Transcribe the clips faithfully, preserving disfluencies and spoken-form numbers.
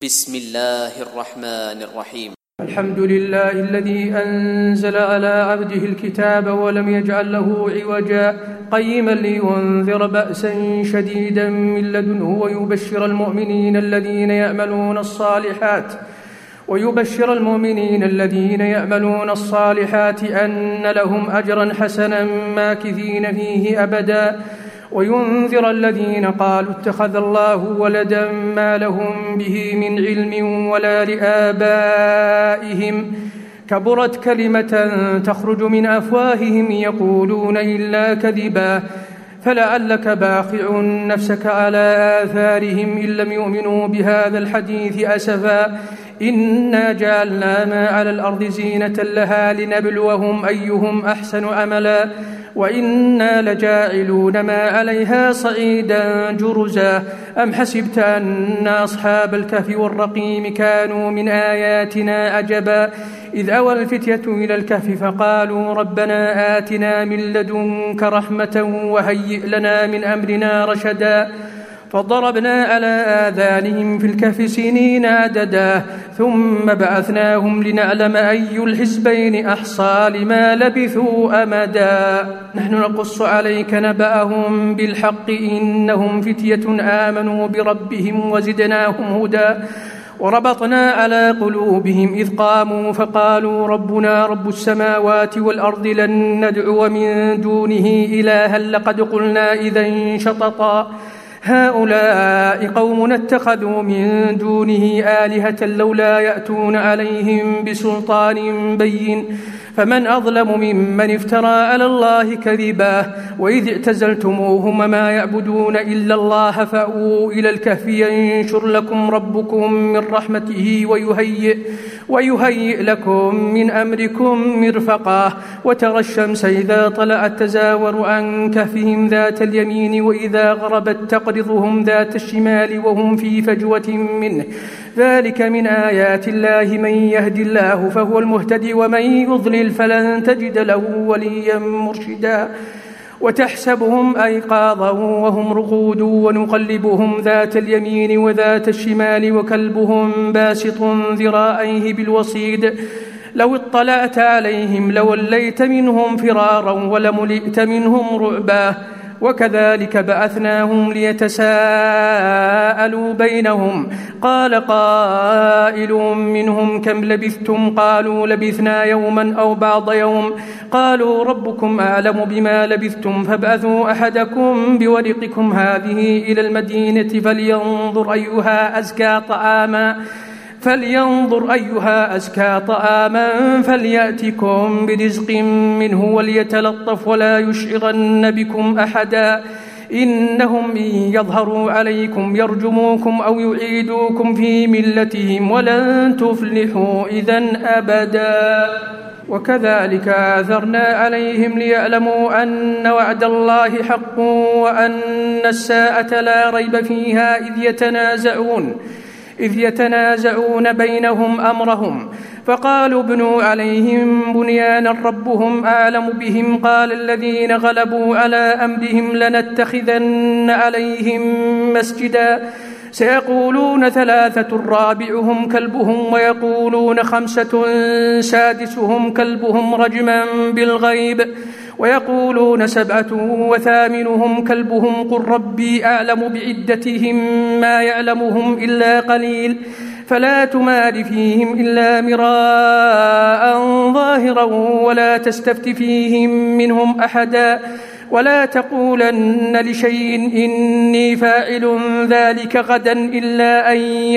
بسم الله الرحمن الرحيم. الحمد لله الذي أنزل على عبده الكتاب ولم يجعل له عوجا قيما لينذر بأسا شديدا من لدنه ويبشر المؤمنين الذين يعملون الصالحات ويبشر المؤمنين الذين يعملون الصالحات أن لهم أجرا حسنا ماكثين فيه أبدا وينذر الذين قالوا اتخذ الله ولدا ما لهم به من علم ولا لآبائهم كبرت كلمة تخرج من أفواههم يقولون إلا كذبا فلعلك باخع نفسك على آثارهم إن لم يؤمنوا بهذا الحديث أسفا إنا جعلنا ما على الأرض زينة لها لنبلوهم أيهم أحسن عملا وإنا لجاعلون ما عليها صعيدا جرزا أم حسبت أن أصحاب الكهف والرقيم كانوا من آياتنا عجبا إذ أوى الفتية إلى الكهف فقالوا ربنا آتنا من لدنك رحمة وهيئ لنا من أمرنا رشدا فضربنا على آذانهم في الكهف سنين عددا ثم بعثناهم لنعلم أي الحزبين أحصى لما لبثوا أمدا نحن نقص عليك نبأهم بالحق إنهم فتية آمنوا بربهم وزدناهم هدى وربطنا على قلوبهم إذ قاموا فقالوا ربنا رب السماوات والأرض لن ندعو من دونه إلها لقد قلنا إذا شططا هؤلاء قوم اتخذوا من دونه آلهة لولا يأتون عليهم بسلطان بين فمن أظلم ممن افترى على الله كذبا وإذ اعتزلتموهم ما يعبدون إلا الله فأووا إلى الكهف ينشر لكم ربكم من رحمته ويهيئ, ويهيئ لكم من أمركم مرفقا وترى الشمس إذا طلعت تزاور عن كهفهم ذات اليمين وإذا غربت تقرضهم ذات الشمال وهم في فجوة منه ذلك من آيات الله من يهد الله فهو المهتدي ومن يضلل فلن تجد له وليا مرشدا وتحسبهم أيقاظا وهم رقود ونقلبهم ذات اليمين وذات الشمال وكلبهم باسط ذراعيه بالوصيد لو اطلعت عليهم لوليت منهم فرارا ولملئت منهم رعبا وكذلك بعثناهم ليتساءلوا بينهم قال قائل منهم كم لبثتم قالوا لبثنا يوما أو بعض يوم قالوا ربكم أعلم بما لبثتم فابعثوا أحدكم بورقكم هذه إلى المدينة فلينظر أيها أزكى طعاما فلينظر أيها أزكى طعاما فليأتكم برزق منه وليتلطف ولا يشعرن بكم أحدا إنهم إن يظهروا عليكم يرجموكم أو يعيدوكم في ملتهم ولن تفلحوا إذن أبدا وكذلك آثرنا عليهم ليعلموا أن وعد الله حق وأن الساعة لا ريب فيها إذ يتنازعون إذ يتنازعون بينهم أمرهم فقالوا ابنوا عليهم بنيانا ربهم أعلم بهم قال الذين غلبوا على أمرهم لنتخذن عليهم مسجدا سيقولون ثلاثة رابعهم كلبهم ويقولون خمسة سادسهم كلبهم رجما بالغيب ويقولون سبعة وثامنهم كلبهم قل ربي أعلم بعدتهم ما يعلمهم إلا قليل فلا تمار فيهم إلا مراء ظاهرا ولا تستفت فيهم منهم أحدا ولا تقولن لشيء إني فاعل ذلك غدا إلا أن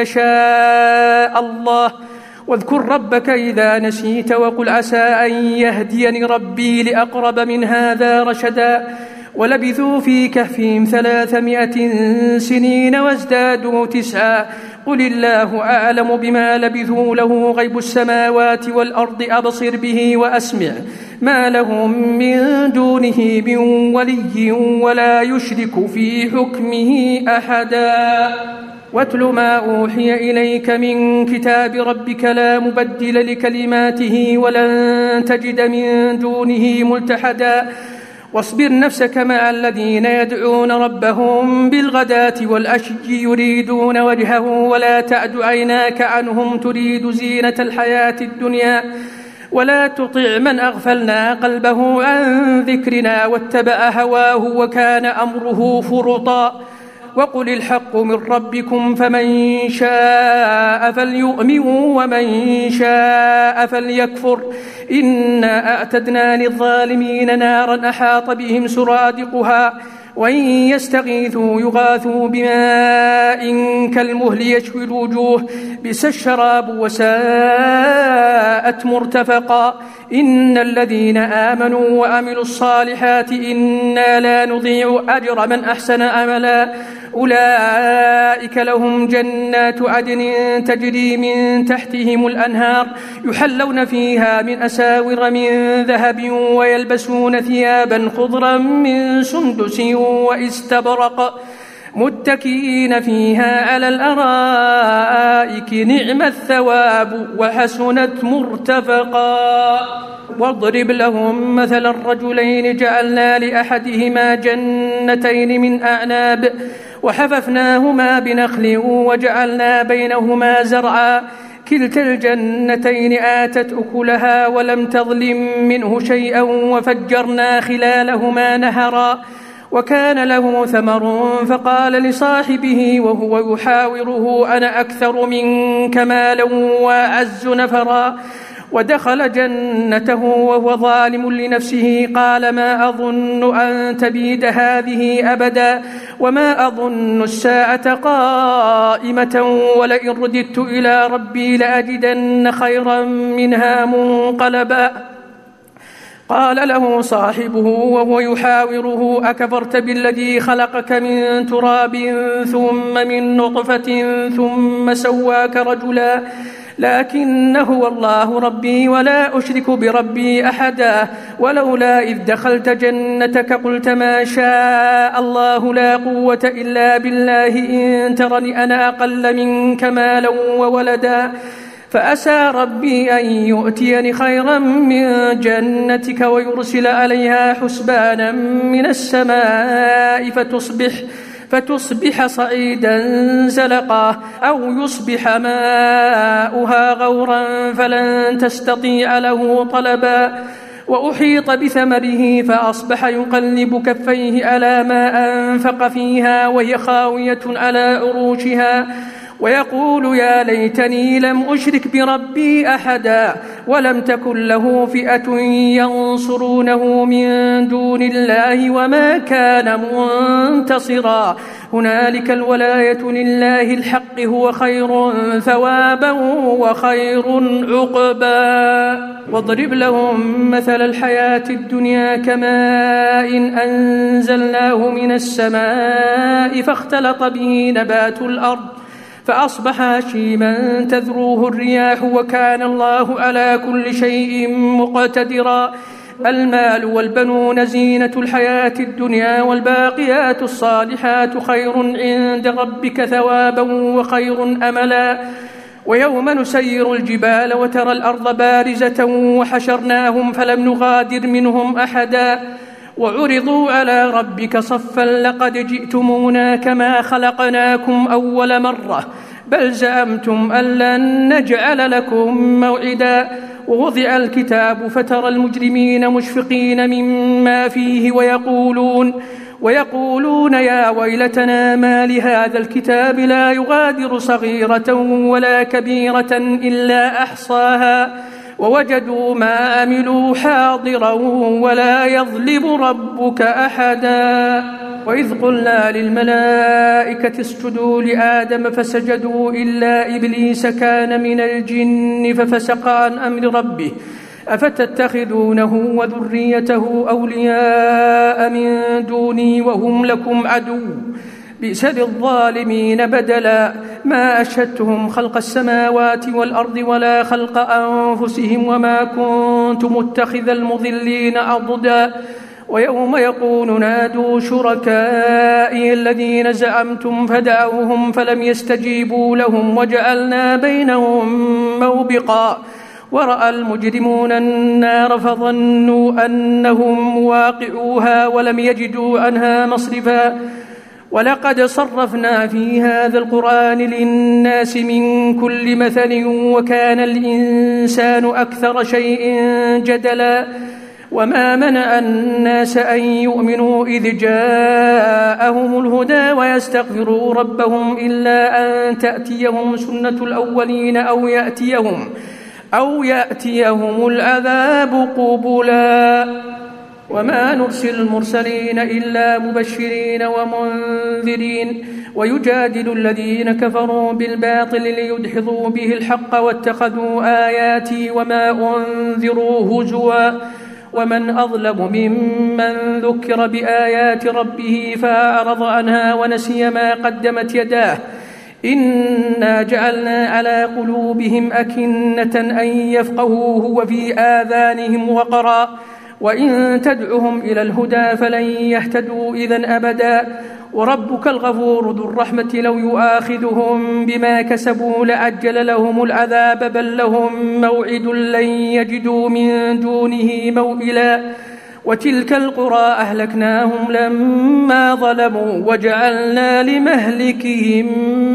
يشاء الله واذكر ربك إذا نسيت وقل عسى أن يهديني ربي لأقرب من هذا رشدا ولبثوا في كهفهم ثلاثمائة سنين وازدادوا تسعا قل الله أعلم بما لبثوا له غيب السماوات والأرض أبصر به وأسمع ما لهم من دونه من ولي ولا يشرك في حكمه أحدا واتل ما أوحي إليك من كتاب ربك لا مبدل لكلماته ولن تجد من دونه ملتحدا واصبر نفسك مع الذين يدعون ربهم بالغداة والعشي يريدون وجهه ولا تعد عيناك عنهم تريد زينة الحياة الدنيا ولا تطع من أغفلنا قلبه عن ذكرنا واتبع هواه وكان أمره فرطا وقل الحق من ربكم فمن شاء فليؤمن ومن شاء فليكفر إنا أعتدنا للظالمين نارا أحاط بهم سرادقها وإن يستغيثوا يغاثوا بماء كالمهل يشوي الوجوه بئس الشراب وساءت مرتفقا إن الذين آمنوا وعملوا الصالحات إنا لا نضيع أجر من أحسن عملا أولئك لهم جنات عدن تجري من تحتهم الأنهار يحلون فيها من أساور من ذهب ويلبسون ثيابا خضرا من سندس واستبرق متكئين فيها على الأرائك نعم الثواب وحسنت مرتفقا واضرب لهم مثل الرجلين جعلنا لأحدهما جنتين من أعناب وحففناهما بنخل وجعلنا بينهما زرعا كلتا الجنتين آتت أكلها ولم تظلم منه شيئا وفجرنا خلالهما نهرا وكان له ثمر فقال لصاحبه وهو يحاوره أنا أكثر منك مالا وأعز نفرا ودخل جنته وهو ظالم لنفسه قال ما أظن أن تبيد هذه أبدا وما أظن الساعة قائمة ولئن رددت إلى ربي لأجدن خيرا منها منقلبا قال له صاحبه وهو يحاوره أكفرت بالذي خلقك من تراب ثم من نطفة ثم سواك رجلا لكن هو الله ربي ولا أشرك بربي أحدا ولولا إذ دخلت جنتك قلت ما شاء الله لا قوة إلا بالله إن ترني أنا أقل منك مالا وولدا فأسى ربي أن يؤتيني خيرا من جنتك ويرسل عليها حسبانا من السماء فتصبح فتصبح صعيدا زلقا أو يصبح ماؤها غورا فلن تستطيع له طلبا وأحيط بثمره فأصبح يقلب كفيه على ما أنفق فيها وهي خاوية على عروشها ويقول يا ليتني لم أشرك بربي أحدا ولم تكن له فئة ينصرونه من دون الله وما كان منتصرا هنالك الولاية لله الحق هو خير ثوابا وخير عقبا واضرب لهم مثل الحياة الدنيا كماء أنزلناه من السماء فاختلط به نبات الأرض فأصبح هشيما تذروه الرياح وكان الله على كل شيء مقتدرا المال والبنون زينة الحياة الدنيا والباقيات الصالحات خير عند ربك ثوابا وخير أملا ويوم نسير الجبال وترى الأرض بارزة وحشرناهم فلم نغادر منهم أحدا وعرضوا على ربك صفا لقد جئتمونا كما خلقناكم أول مرة بل زعمتم أن لن نجعل لكم موعدا ووضع الكتاب فترى المجرمين مشفقين مما فيه ويقولون ويقولون يا ويلتنا ما لهذا الكتاب لا يغادر صغيرة ولا كبيرة إلا أحصاها ووجدوا ما عملوا حاضرا ولا يظلم ربك أحدا وإذ قلنا للملائكة اسجدوا لآدم فسجدوا إلا إبليس كان من الجن ففسق عن أمر ربه أفتتخذونه وذريته أولياء من دوني وهم لكم عدو بئس للظالمين بدلا ما أشهدتهم خلق السماوات والأرض ولا خلق أنفسهم وما كنت متخذ المضلين عضدا ويوم يقول نادوا شركائي الذين زعمتم فدعوهم فلم يستجيبوا لهم وجعلنا بينهم موبقا ورأى المجرمون النار فظنوا أنهم واقعوها ولم يجدوا عنها مصرفا ولقد صرفنا في هذا القرآن للناس من كل مثل وكان الإنسان أكثر شيء جدلا وما منع الناس أن يؤمنوا إذ جاءهم الهدى ويستغفروا ربهم إلا أن تأتيهم سنة الأولين أو يأتيهم أو يأتيهم العذاب قبلا وما نرسل المرسلين إلا مبشرين ومنذرين ويجادل الذين كفروا بالباطل ليدحضوا به الحق واتخذوا آياتي وما أنذروا هزوا ومن أظلم ممن ذكر بآيات ربه فأعرض عنها ونسي ما قدمت يداه إنا جعلنا على قلوبهم أكنة أن يفقهوه وفي آذانهم وقرا وإن تدعهم إلى الهدى فلن يهتدوا إذن أبدا وربك الغفور ذو الرحمة لو يؤاخذهم بما كسبوا لعجل لهم العذاب بل لهم موعد لن يجدوا من دونه موئلا وتلك القرى أهلكناهم لما ظلموا وجعلنا لمهلكهم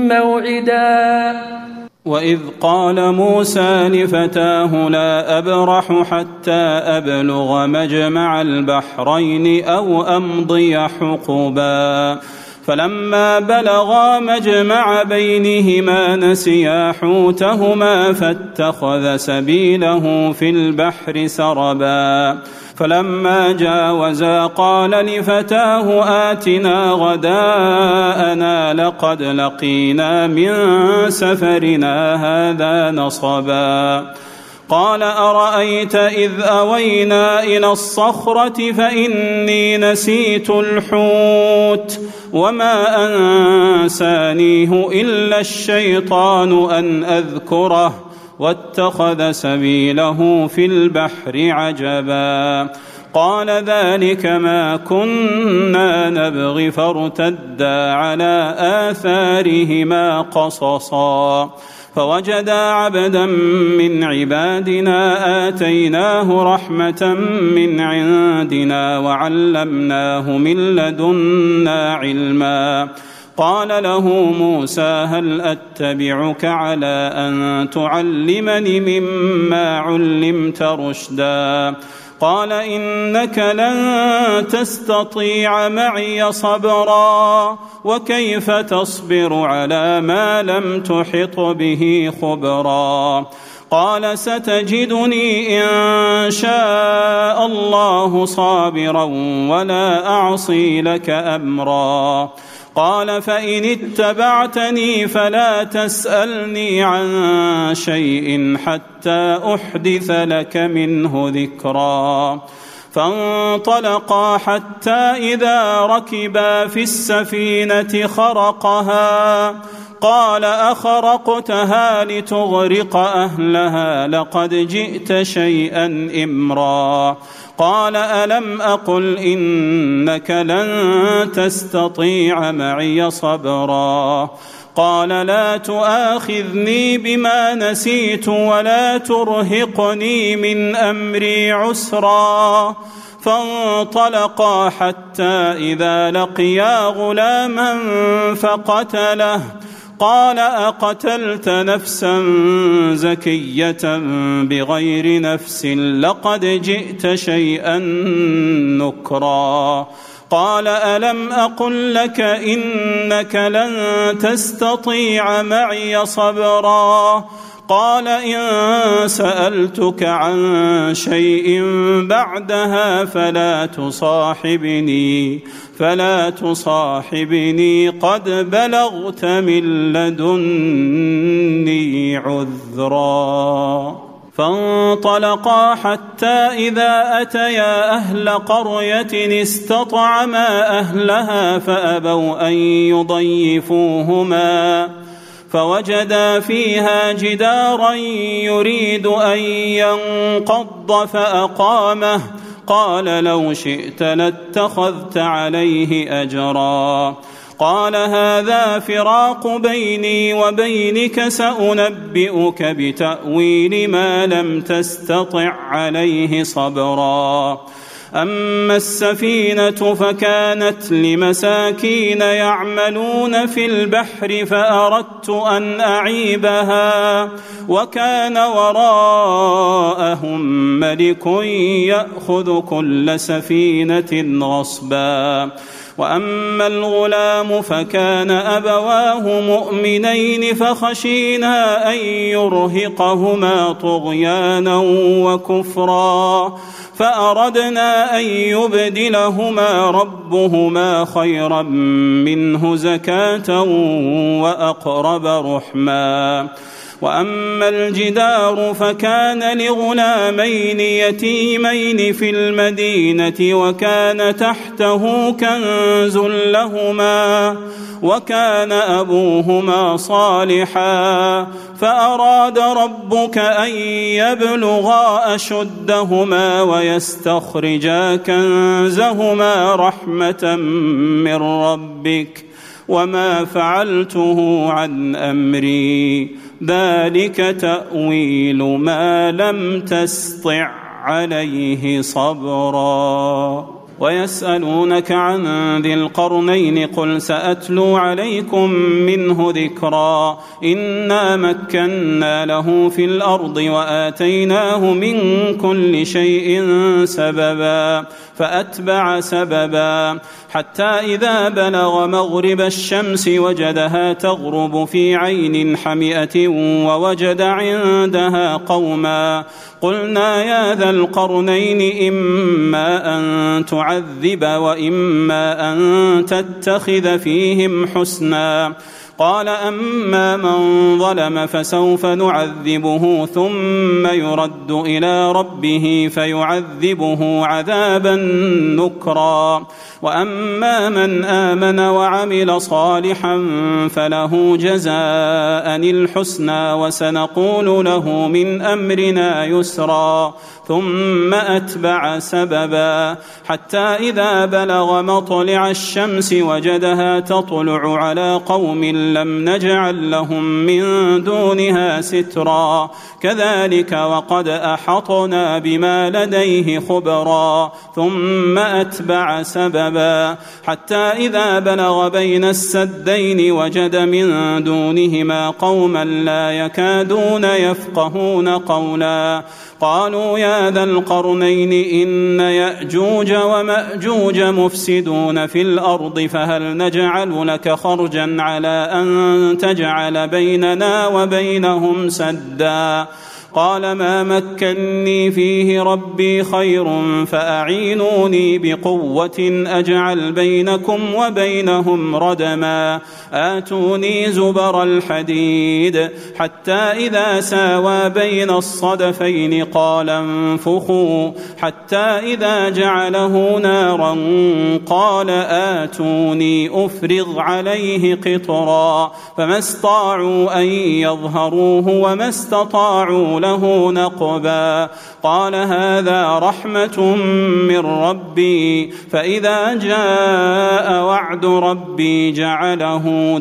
موعدا. وإذ قال موسى لفتاه لا أبرح حتى أبلغ مجمع البحرين أو أمضي حقبا فلما بلغا مجمع بينهما نسيا حوتهما فاتخذ سبيله في البحر سربا فلما جاوزا قال لفتاه آتنا غداءنا لقد لقينا من سفرنا هذا نصبا قال أرأيت إذ أوينا إلى الصخرة فإني نسيت الحوت وما أنسانيه إلا الشيطان أن أذكره واتخذ سبيله في البحر عجبا قال ذلك ما كنا نبغي فارتدا على آثارهما قصصا فوجدا عبدا من عبادنا آتيناه رحمة من عندنا وعلمناه من لدنا علما قال له موسى هل أتبعك على أن تعلمني مما علمت رشدا قال إنك لن تستطيع معي صبرا وكيف تصبر على ما لم تحط به خبرا قال ستجدني إن شاء الله صابرا ولا أعصي لك أمرا قال فإن اتبعتني فلا تسألني عن شيء حتى أحدث لك منه ذكرا فانطلقا حتى إذا ركبا في السفينة خرقها قال أخرقتها لتغرق أهلها لقد جئت شيئا إمرا قال ألم أقل إنك لن تستطيع معي صبرا قال لا تؤاخذني بما نسيت ولا ترهقني من أمري عسرا فانطلقا حتى إذا لقيا غلاما فقتله قال أقتلت نفسا زكية بغير نفس لقد جئت شيئا نكرا قال ألم أقل لك إنك لن تستطيع معي صبرا قال إن سألتك عن شيء بعدها فلا تصاحبني فلا تصاحبني قد بلغت من لدني عذرا فانطلقا حتى إذا أتيا أهل قرية استطعما أهلها فأبوا أن يضيفوهما فوجدا فيها جدارا يريد أن ينقض فأقامه قال لو شئت لاتخذت عليه أجرا قال هذا فراق بيني وبينك سأنبئك بتأويل ما لم تستطع عليه صبرا أما السفينة فكانت لمساكين يعملون في البحر فأردت أن أعيبها وكان وراءهم ملك يأخذ كل سفينة غصبا وأما الغلام فكان أبواه مؤمنين فخشينا أن يرهقهما طغيانا وكفرا فأردنا أن يبدلهما ربهما خيرا منه زكاة وأقرب رحما وأما الجدار فكان لغلامين يتيمين في المدينة وكان تحته كنز لهما وكان أبوهما صالحا فأراد ربك أن يبلغا أشدهما ويستخرجا كنزهما رحمة من ربك وما فعلته عن أمري ذلك تأويل ما لم تسطع عليه صبرا ويسألونك عن ذي القرنين قل سأتلو عليكم منه ذكرا إنا مكنا له في الأرض وآتيناه من كل شيء سببا فأتبع سببا حتى إذا بلغ مغرب الشمس وجدها تغرب في عين حمئة ووجد عندها قوما قلنا يا ذا القرنين إما أن تعذب وإما أن تتخذ فيهم حسنا قال أما من ظلم فسوف نعذبه ثم يرد إلى ربه فيعذبه عذابا نكرا وأما من آمن وعمل صالحا فله جزاء الحسنى وسنقول له من أمرنا يسرا ثم أتبع سببا حتى إذا بلغ مطلع الشمس وجدها تطلع على قوم لم نجعل لهم من دونها سترا كذلك وقد أحطنا بما لديه خبرا ثم أتبع سببا حتى إذا بلغ بين السدين وجد من دونهما قوما لا يكادون يفقهون قولا قالوا يا ذا القرنين إن يأجوج ومأجوج مفسدون في الأرض فهل نجعل لك خرجا على أن تجعل بيننا وبينهم سدا قال ما مكني فيه ربي خير فأعينوني بقوة أجعل بينكم وبينهم ردما آتوني زبر الحديد حتى إذا ساوى بين الصدفين قال انفخوا حتى إذا جعله نارا قال آتوني أفرغ عليه قطرا فما استطاعوا أن يظهروه وما استطاعوا له نقبا قال هذا رحمة من ربي فإذا جاء وعد ربي جعله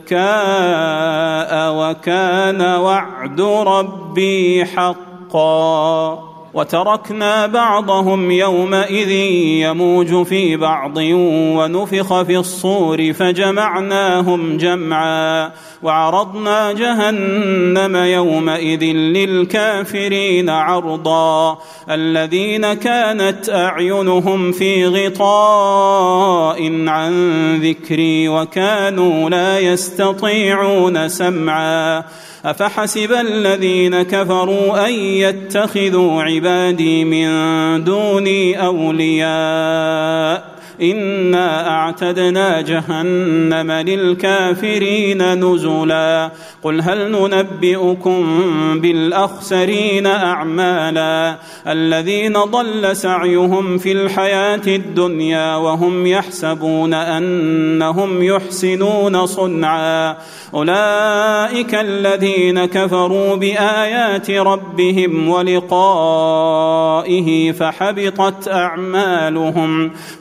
دكاء وكان وعد ربي حقا وتركنا بعضهم يومئذ يموج في بعض ونفخ في الصور فجمعناهم جمعا وعرضنا جهنم يومئذ للكافرين عرضا الذين كانت أعينهم في غطاء عن ذكري وكانوا لا يستطيعون سمعا أفحسب الذين كفروا أن يتخذوا عبادي من دوني أولياء إنا أعتدنا جهنم للكافرين نزلا قل هل ننبئكم بالأخسرين أعمالا الذين ضل سعيهم في الحياة الدنيا وهم يحسبون أنهم يحسنون صنعا أولئك الذين كفروا بآيات ربهم ولقائه فحبطت أعمالهم فحبطت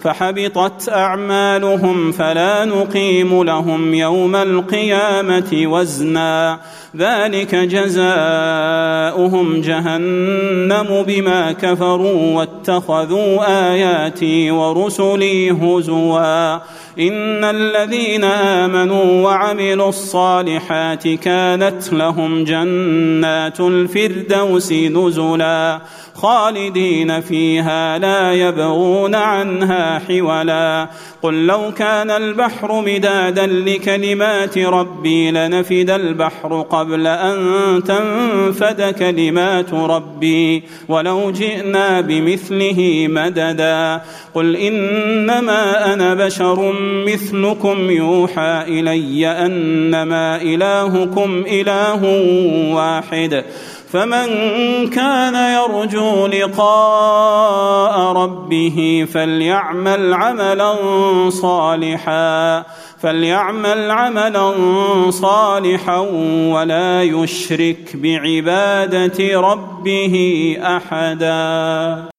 حبطت أعمالهم فلا نقيم لهم يوم القيامة وزنا ذلك جزاؤهم جهنم بما كفروا واتخذوا آياتي ورسلي هزوا إن الذين آمنوا وعملوا الصالحات كانت لهم جنات الفردوس نزلا خالدين فيها لا يبغون عنها حولا قل لو كان البحر مدادا لكلمات ربي لنفد البحر قبل أن تنفد كلمات ربي ولو جئنا بمثله مددا قل إنما أنا بشر مثلكم يوحى إلي أنما إلهكم إله واحد فمن كان يرجو لقاء ربه فليعمل عملا صالحا فليعمل عملا صالحا ولا يشرك بعبادة ربه أحدا.